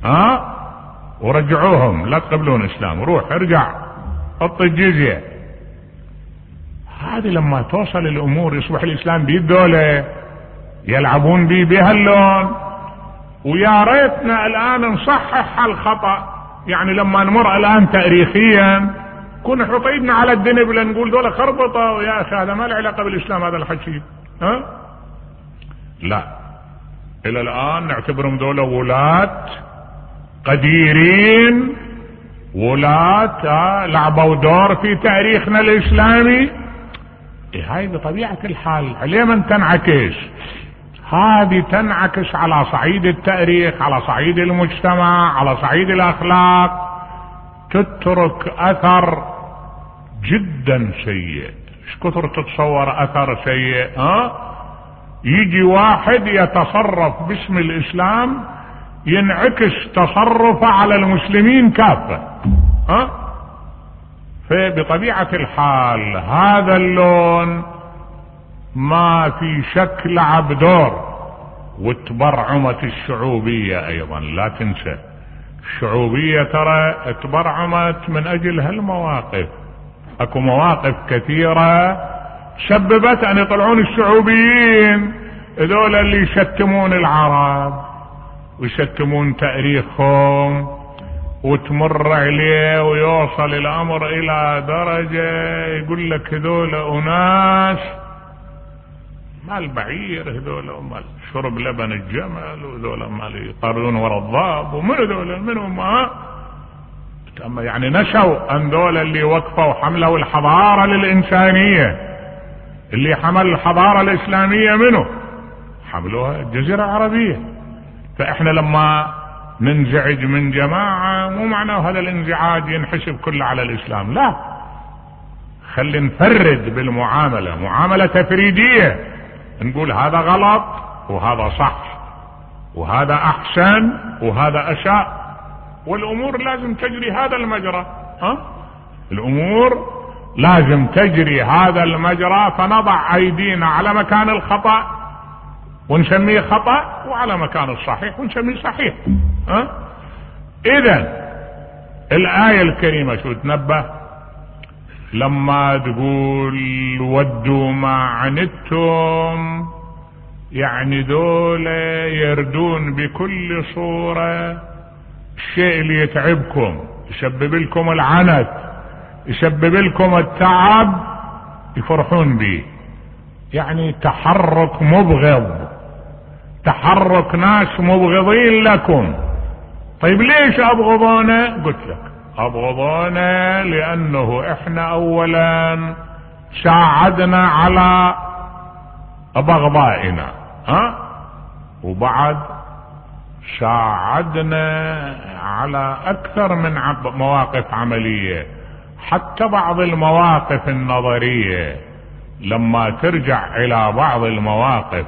ورجعوهم، لا تقبلون اسلام، روح ارجع حط الجزية. هذه لما توصل الامور يصبح الاسلام بيد دولة يلعبون بيه بهاللون. ويا ريتنا الان نصحح الخطأ. يعني لما نمر الان تاريخيا كنا نحط ايدنا على الدنبلة نقول دولة خربطة، يا اخي هذا ما له علاقة بالاسلام هذا الحكي. لا، الى الان نعتبرهم دولة ولاة قديرين، ولاة لعبوا دور في تاريخنا الاسلامي. هاي بطبيعة الحال عليه من تنعكس، هذه تنعكس على صعيد التاريخ، على صعيد المجتمع، على صعيد الاخلاق، تترك اثر جدا سيء. ايش كثر تتصور اثر سيء؟ يجي واحد يتصرف باسم الاسلام ينعكس تصرفه على المسلمين كافة. فبطبيعة الحال هذا اللون ما في شك لعب دور. وتبرعمت الشعوبية ايضا، لا تنسى الشعوبية ترى تبرعمت من اجل هالمواقف. اكو مواقف كثيرة سببت ان يطلعون الشعوبيين ذول اللي يشتمون العرب ويشتمون تاريخهم، وتمر عليه ويوصل الامر الى درجة يقول لك هذول اناس مال بعير، هذول مال شرب لبن الجمل، وهذول مال يطردون وراء الضاب، ومن هذول منهم يعني نشوا ان دول اللي وقفوا حملوا الحضارة للإنسانية، اللي حمل الحضارة الإسلامية منه حملوها الجزيرة العربية. فإحنا لما ننزعج من جماعة، مو معناه هذا الانزعاج ينحسب كله على الإسلام، لا، خلي نفرد بالمعاملة، معاملة تفريدية، نقول هذا غلط وهذا صح، وهذا أحسن وهذا أساء، والأمور لازم تجري هذا المجرى. الأمور لازم تجري هذا المجرى، فنضع أيدينا على مكان الخطأ ونسميه خطأ، وعلى مكان الصحيح ونسميه صحيح. إذن الآية الكريمة شو تنبه لما تقول ودوا ما عنتم؟ يعني دولة يردون بكل صورة الشيء اللي يتعبكم، يسبب لكم العنت، يسبب لكم التعب، يفرحون به. يعني تحرك مبغض، تحرك ناس مبغضين لكم. طيب ليش أبغضونا؟ قلت لك أبغضونا لأنه إحنا أولا ساعدنا على بغضائنا، وبعد ساعدنا على أكثر من مواقف عملية، حتى بعض المواقف النظرية. لما ترجع إلى بعض المواقف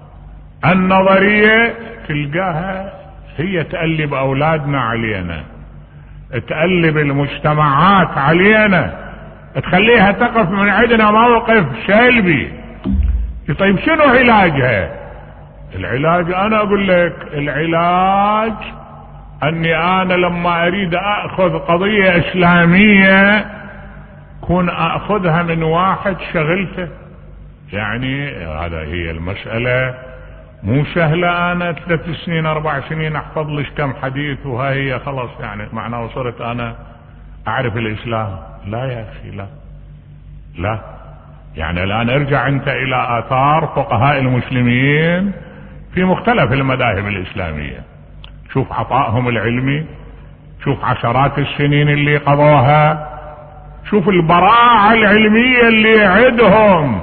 النظرية تلقاها هي تقلب أولادنا علينا، تقلب المجتمعات علينا، تخليها تقف من عندنا موقف سلبي. طيب شنو علاجها؟ العلاج أنا أقول لك العلاج أني أنا لما أريد أخذ قضية إسلامية كون أخذها من واحد شغلته. يعني هذا هي المسألة، مو سهلة أنا 3 سنين 4 سنين أحفظ لش كم حديث وها هي خلاص يعني معناه وصلت أنا أعرف الإسلام. لا يا أخي، لا لا. يعني الآن ارجع أنت إلى آثار فقهاء المسلمين في مختلف المذاهب الإسلامية، شوف عطائهم العلمي، شوف عشرات السنين اللي قضوها، شوف البراعة العلمية اللي عندهم.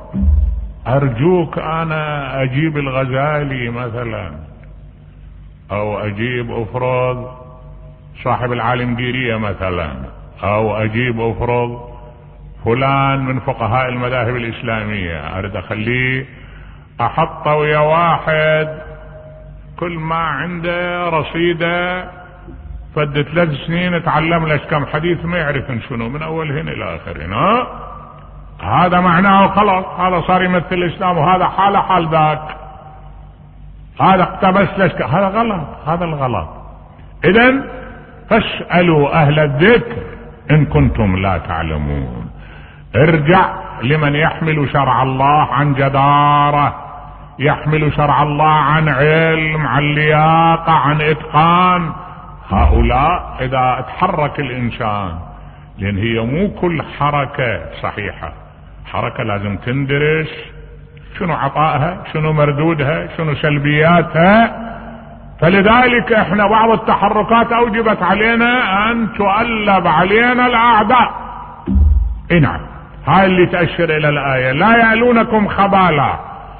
أرجوك أنا أجيب الغزالي مثلا، أو أجيب أفرض صاحب العالمجيرية مثلا، أو أجيب أفرض فلان من فقهاء المذاهب الإسلامية، أريد أخليه أحطه ويا واحد كل ما عنده رصيدة فد 3 سنين تعلم لك كم حديث ما يعرف شنو من أولهن إلى آخرهن. هذا معناه خلاص هذا صار يمثل الإسلام، وهذا حاله حال ذاك، هذا اقتبس لك. هذا غلط، هذا الغلط. إذن فاسألوا أهل الذكر إن كنتم لا تعلمون. ارجع لمن يحمل شرع الله عن جدارة، يحمل شرع الله عن علم، عن لياقة، عن إتقان. هؤلاء إذا تحرك الإنسان، لأن هي مو كل حركة صحيحة، حركة لازم تندرس شنو عطائها، شنو مردودها، شنو سلبياتها. فلذلك احنا بعض التحركات أوجبت علينا أن تؤلب علينا الأعداء. نعم، هاي اللي تأشر إلى الآية لا يألونكم خبالا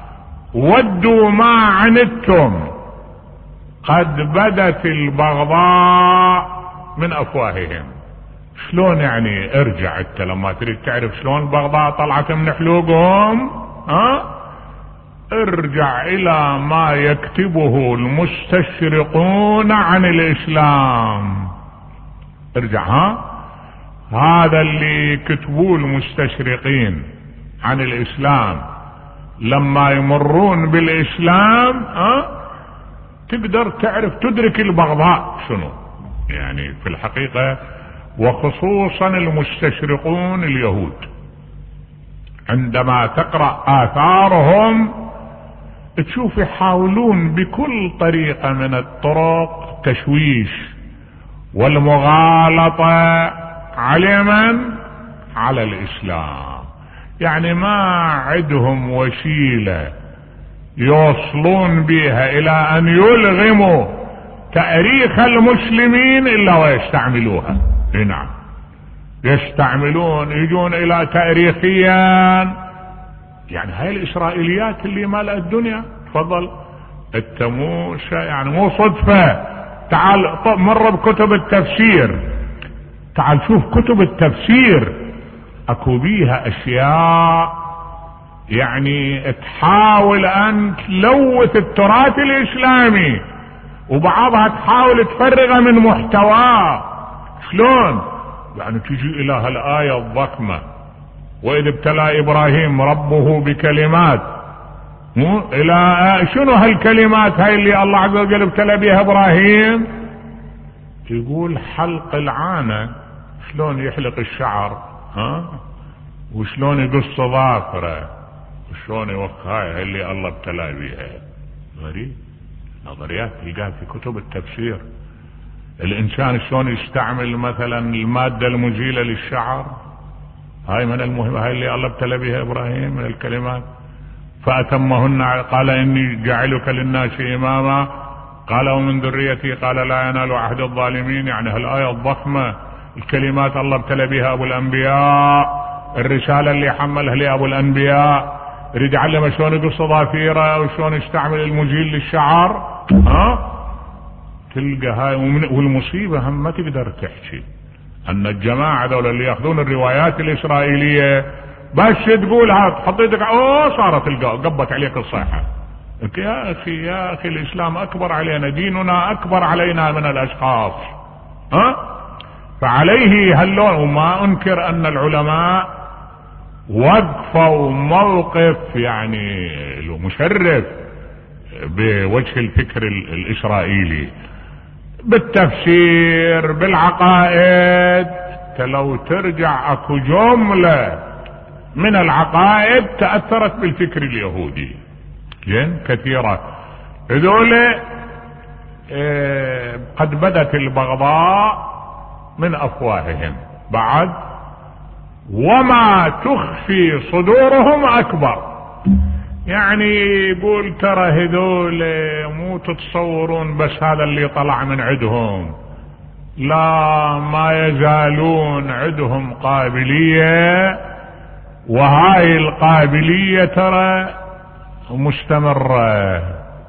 ودوا ما عنتم قد بدت البغضاء من أفواههم. شلون يعني؟ ارجع انت لما تريد تعرف شلون البغضاء طلعت من حلوقهم، ارجع الى ما يكتبه المستشرقون عن الإسلام. ارجع، هذا اللي كتبوه المستشرقين عن الإسلام لما يمرون بالإسلام تقدر تعرف تدرك البغضاء شنو. يعني في الحقيقة وخصوصا المستشرقون اليهود عندما تقرأ آثارهم تشوف يحاولون بكل طريقة من الطرق تشويش والمغالطة على من؟ على الإسلام. يعني ما عندهم وسيلة يوصلون بها إلى أن يلغموا تاريخ المسلمين إلا ويستعملوها. نعم، يستعملون، يجون إلى تاريخيا. يعني هاي الإسرائيليات اللي مالت الدنيا، تفضل انت مو يعني مو صدفة تعال مر بكتب التفسير، تعال شوف كتب التفسير اكو بيها اشياء يعني تحاول ان تلوث التراث الاسلامي، وبعضها تحاول تفرغه من محتواه. شلون يعني تجي الى هالآية الضخمة واذ ابتلى ابراهيم ربه بكلمات، الى شنو هالكلمات هاي اللي الله عز وجل ابتلى بها ابراهيم؟ يقول حلق العانة، شلون يحلق الشعر، وشلون يقص ظافره، وشلون يوخاها اللي الله ابتلى بها. غريب، نظريات تلقاها في كتب التفسير. الانسان شلون يستعمل مثلا المادة المزيلة للشعر، هاي من المهمة، هاي اللي الله ابتلى بها ابراهيم من الكلمات. فأتمهن قال إني جعلك للناس إماما قال ومن ذريتي قال لا ينال عهد الظالمين. يعني هالآية الضخمة الكلمات الله ابتلى بها أبو الأنبياء، الرسالة اللي حملها لأبو الأنبياء، يريد يعلم شلون يقص ظافيره وشلون يستعمل المزيل للشعر. تلقى هاي. والمصيبة هم ما تقدر تحكي أن الجماعة دول اللي يأخذون الروايات الإسرائيلية بس تقولها تحط يدك صارت قبت عليك الصيحة. يا أخي الإسلام أكبر علينا، ديننا أكبر علينا من الأشخاص. فعليه هاللون. وما أنكر أن العلماء وقفوا موقف يعني مشرف بوجه الفكر الإسرائيلي بالتفسير بالعقائد. لو ترجع اكو جملة من العقائد تأثرت بالفكر اليهودي زين كثيرة. هذول قد بدت البغضاء من افواههم بعد، وما تخفي صدورهم اكبر. يعني يقول ترى هذول مو تتصورون بس هذا اللي طلع من عندهم، لا ما يزالون عندهم قابلية، وهاي القابلية ترى مستمرة.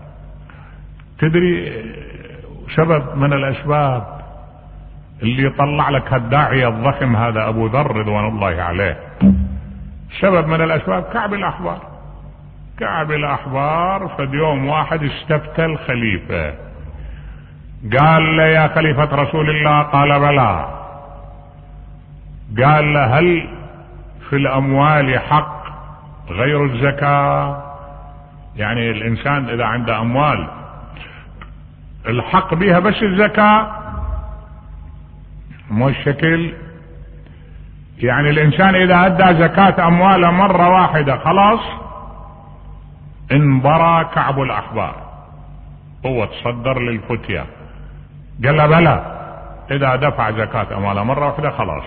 تدري سبب من الاسباب اللي يطلع لك هالداعية الضخم هذا ابو ذر رضوان الله عليه؟ سبب من الاسباب كعب الأحبار. فد يوم واحد استفتى الخليفة قال له يا خليفة رسول الله، قال بلى. قال له هل في الأموال حق غير الزكاة؟ يعني الإنسان إذا عنده أموال الحق بها بس الزكاة، مو الشكل. يعني الإنسان إذا أدى زكاة أمواله مرة واحدة خلاص انبرى كعب الأحبار، هو تصدر للفتية. قال له بلى، إذا دفع زكاة أمواله مرة واحدة خلاص.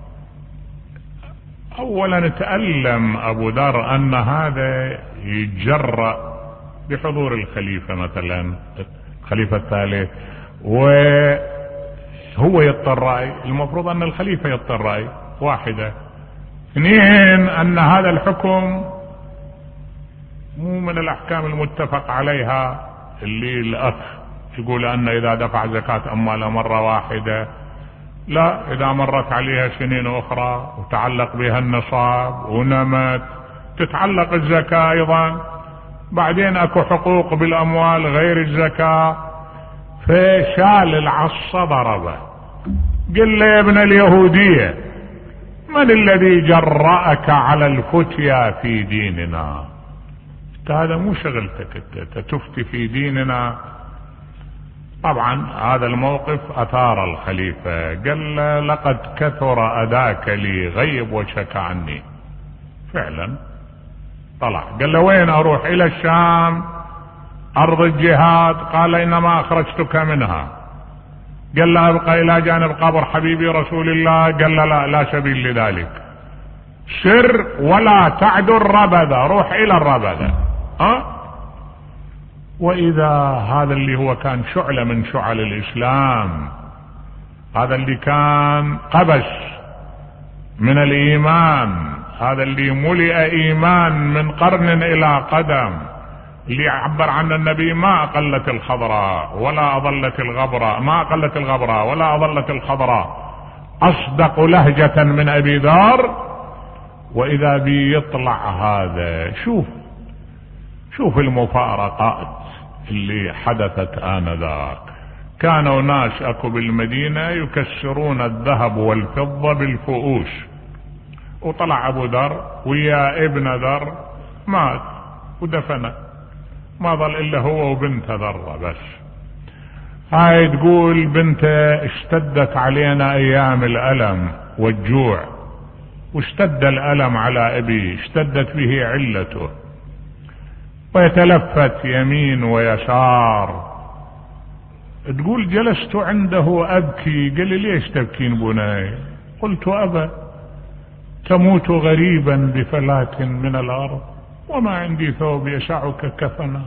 أولا تألم أبو ذر أن هذا يتجرأ بحضور الخليفة مثلا الخليفة الثالث، وهو يضطر رأي. المفروض أن الخليفة يضطر رأي واحدة. اثنين، أن هذا الحكم مو من الأحكام المتفق عليها، اللي الأخ يقول أن إذا دفع زكاة أمواله مرة واحدة لا، إذا مرت عليها سنين أخرى وتعلق بها النصاب ونمت تتعلق الزكاة أيضا. بعدين أكو حقوق بالأموال غير الزكاة. فشال العصا ضربه، قل له يا ابن اليهودية، من الذي جرأك على الفتيا في ديننا؟ هذا مو شغلتك، تفتي في ديننا. طبعا هذا الموقف أثار الخليفة، قال له لقد كثر أذاك لي، غيب وجهك عني. فعلا طلع قال له وين أروح؟ إلى الشام أرض الجهاد. قال إنما أخرجتك منها. قال له أبقى إلى جانب قبر حبيبي رسول الله. قال له لا سبيل لذلك، سر ولا تعد الربذة، روح إلى الربذة. وإذا هذا اللي هو كان شعلة من شعل الإسلام، هذا اللي كان قبس من الإيمان، هذا اللي ملئ إيمان من قرن إلى قدم، اللي يعبر عن النبي ما أقلت الخضراء ولا أظلت الغبراء، ما أقلت الغبراء ولا أظلت الخضراء، أصدق لهجة من أبي ذر. وإذا بي يطلع هذا، شوف المفارقات اللي حدثت آنذاك. كانوا ناس اكو بالمدينة يكسرون الذهب والفضة بالفؤوس، وطلع ابو ذر ويا ابن ذر مات ودفنه، ما ظل الا هو وبنته ذرة بس. هاي تقول بنته اشتدت علينا ايام الالم والجوع، واشتد الالم على ابي، اشتدت به علته، ويتلفت يمين ويسار. تقول جلست عنده ابكي، قال لي ليش تبكين بناي؟ قلت ابا تموت غريبا بفلاة من الارض وما عندي ثوب يسعك كفنا.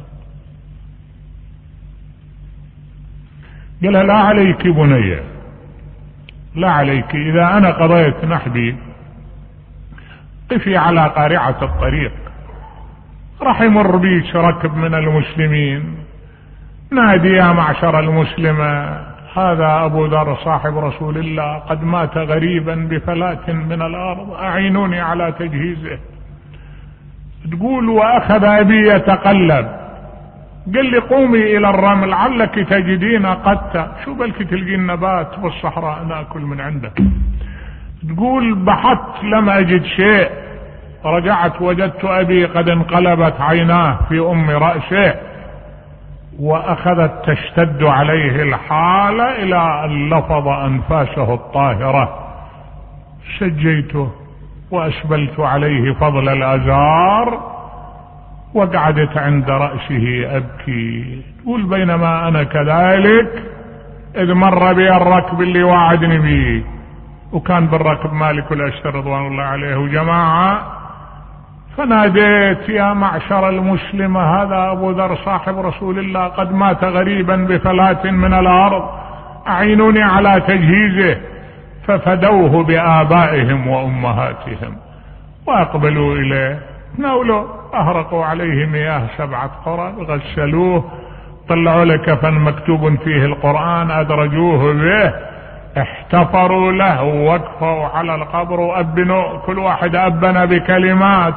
قال لا عليك بني، لا عليك، اذا انا قضيت نحبي قفي على قارعة الطريق، راح يمر بيك ركب من المسلمين، نادي يا معشر المسلمة هذا أبو ذر صاحب رسول الله قد مات غريبا بفلاة من الأرض، أعينوني على تجهيزه. تقول وأخذ أبي يتقلب، قال لي قومي إلى الرمل لعلك تجدين قتا، شو بلك تلقين نبات بالصحراء نأكل من عندك. تقول بحثت لم أجد شيء، رجعت وجدت أبي قد انقلبت عيناه في أم رأسه، وأخذت تشتد عليه الحالة إلى أن لفظ أنفاسه الطاهرة. شجيته وأسبلت عليه فضل الأزار، وقعدت عند رأسه أبكي. تقول بينما أنا كذلك إذ مر بي الركب اللي واعدني به، وكان بالركب مالك الأشتر رضوان الله عليه وجماعة، فناديت يا معشر المسلمة هذا أبو ذر صاحب رسول الله قد مات غريبا بفلاة من الأرض، أعينوني على تجهيزه. ففدوه بآبائهم وأمهاتهم وأقبلوا إليه، ناولوا، أهرقوا عليه مياه 7 قرى، غسلوه، طلعوا له كفن مكتوب فيه القرآن، أدرجوه به، احتفروا له ووقفوا على القبر وأبنوا، كل واحد أبنى بكلمات،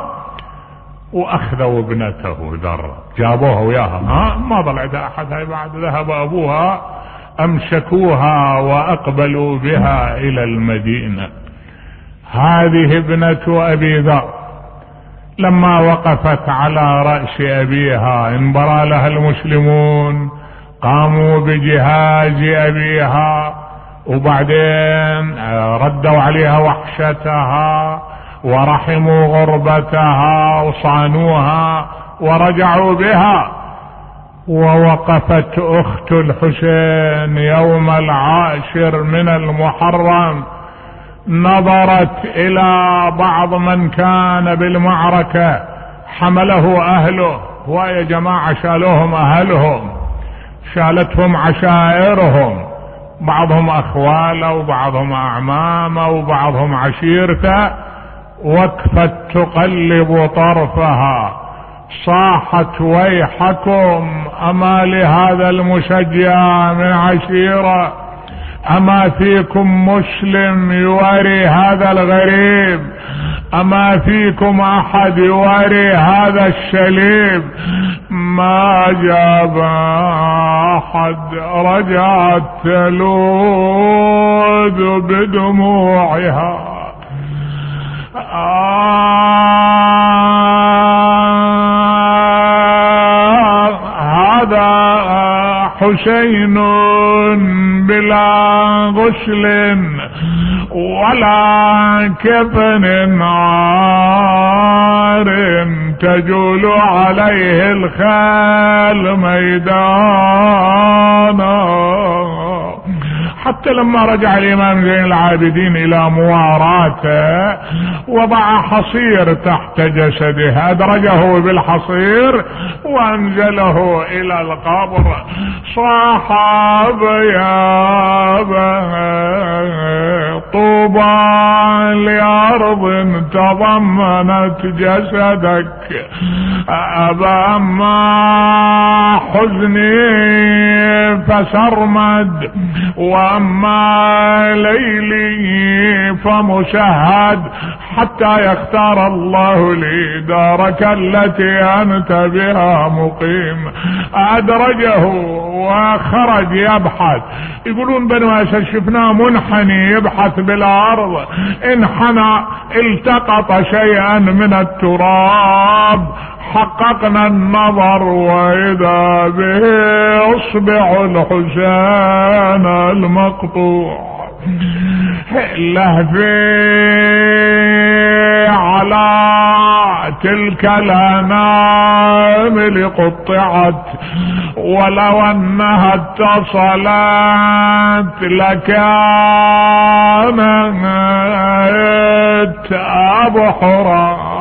وأخذوا ابنته ذر جابوها وياها، ما ظل عندها أحد. هاي بعد ذهب أبوها أمسكوها وأقبلوا بها إلى المدينة. هذه ابنة أبي ذر لما وقفت على رأس أبيها انبرى لها المسلمون، قاموا بجهاز أبيها، وبعدين ردوا عليها وحشتها ورحموا غربتها وصانوها ورجعوا بها. ووقفت أخت الحسين يوم 10 من المحرم، نظرت إلى بعض من كان بالمعركة حمله أهله، ويا جماعة شالوهم أهلهم، شالتهم عشائرهم، بعضهم أخواله وبعضهم أعمامه وبعضهم عشيرته، وقفت تقلب طرفها، صاحت ويحكم أما لهذا المشجع من عشيرة، أما فيكم مسلم يواري هذا الغريب، أما فيكم أحد يواري هذا الشليب؟ ما جاب أحد، رجعت تلوذ بدموعها. هذا حسين بلا غسل ولا كفن عار، تجول عليه الخيل ميدانا. حتى لما رجع الإمام زين العابدين إلى مواراته وضع حصير تحت جسده، أدرجه بالحصير وأنزله إلى القبر. صاحب يا طوبى لأرض تضمنت جسدك. أما حزني فسرمد، وأما ليلي فمشهد، حتى يختار الله لي دارك التي أنت بها مقيم. أدرجه وخرج يبحث. يقولون بنو أسد شفناه منحني يبحث بالأرض، انحنى التقط شيئا من التراب، حققنا النظر وإذا به اصبع الحسين المقطوع. لهفي على تلك الأنامل قطعت، ولو أنها اتصلت لكانت أبحرا.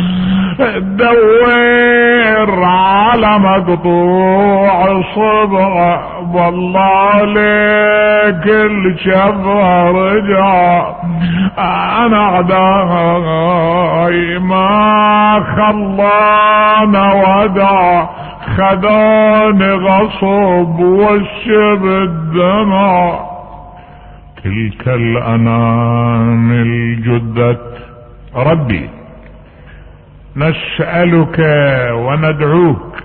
دور على مقطوع صبغة، والله لك الشفا رجع. انا اعدائي ما خلانا ودع، خداني غصب وش بالدمع. تلك الأنامل جدت. ربي نسألك وندعوك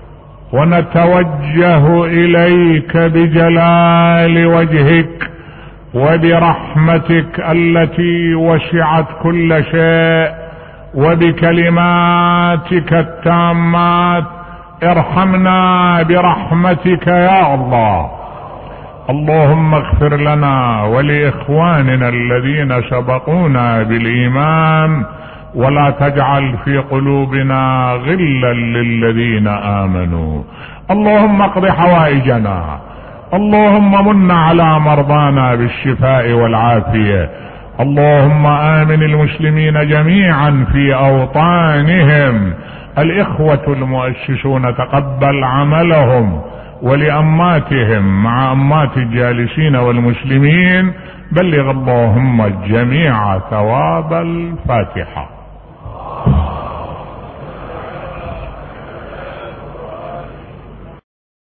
ونتوجه إليك بجلال وجهك وبرحمتك التي وسعت كل شيء، وبكلماتك التامات. ارحمنا برحمتك يا الله. اللهم اغفر لنا ولإخواننا الذين سبقونا بالإيمان، ولا تجعل في قلوبنا غلا للذين آمنوا. اللهم اقض حوائجنا، اللهم من على مرضانا بالشفاء والعافية. اللهم آمن المسلمين جميعا في أوطانهم. الإخوة المؤسسون تقبل عملهم، ولأماتهم مع أمات الجالسين والمسلمين بلغ اللهم الجميع ثواب الفاتحة.